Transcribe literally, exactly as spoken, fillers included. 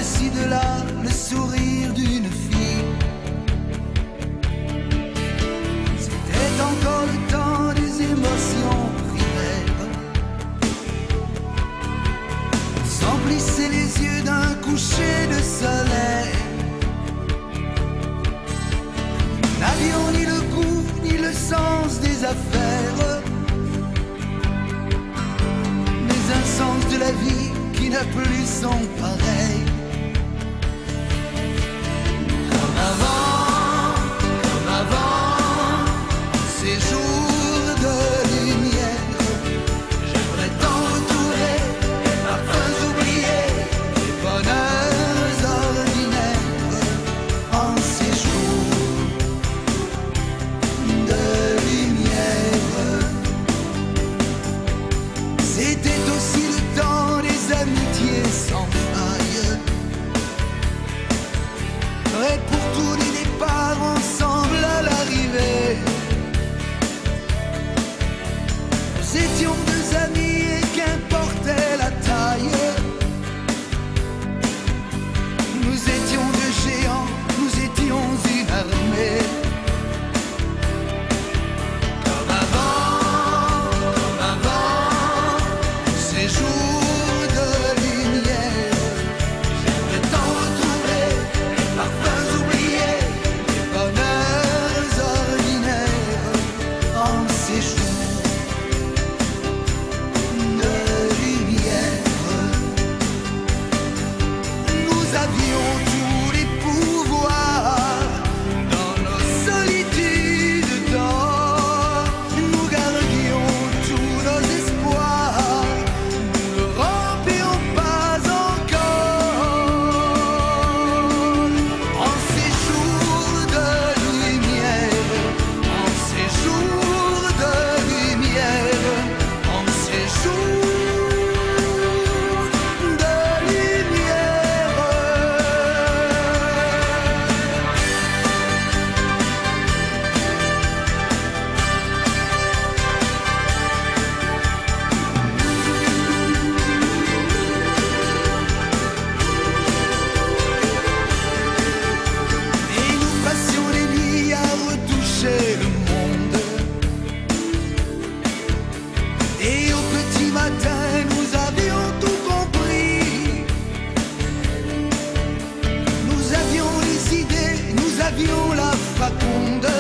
ci de là le sourire d'une fille. C'était encore le temps des émotions primaires. S'emplissaient les yeux d'un coucher de soleil. N'avions ni le goût ni le sens des affaires, mais un sens de la vie qui n'a plus son pareil. Comme avant, comme avant, ces jours de lumière, j'aimerais tant retrouver les parfums oubliés, les bonheurs ordinaires en ces jours de lumière. C'était aussi le temps des amitiés sans faille, prêts pour tous les départs ensemble à l'arrivée. Nous étions deux amis et qu'importait la taille. Nous étions deux géants, nous étions une armée. Comme avant, comme avant, ces jours de lumière, j'aimerais tant retrouver les parfums oubliés, les bonheurs ordinaires en ces jours de lumière. Nous avions tous les pouvoirs dans nos solitudes d'or. Nous gardions tous nos espoirs, nous ne rompions pas encore. En ces jours de lumière, en ces jours de lumière, en ces jours de lumière. Et nous passions les nuits à retoucher le monde. Et au petit matin, nous avions tout compris. Nous avions les idées, nous avions la faconde.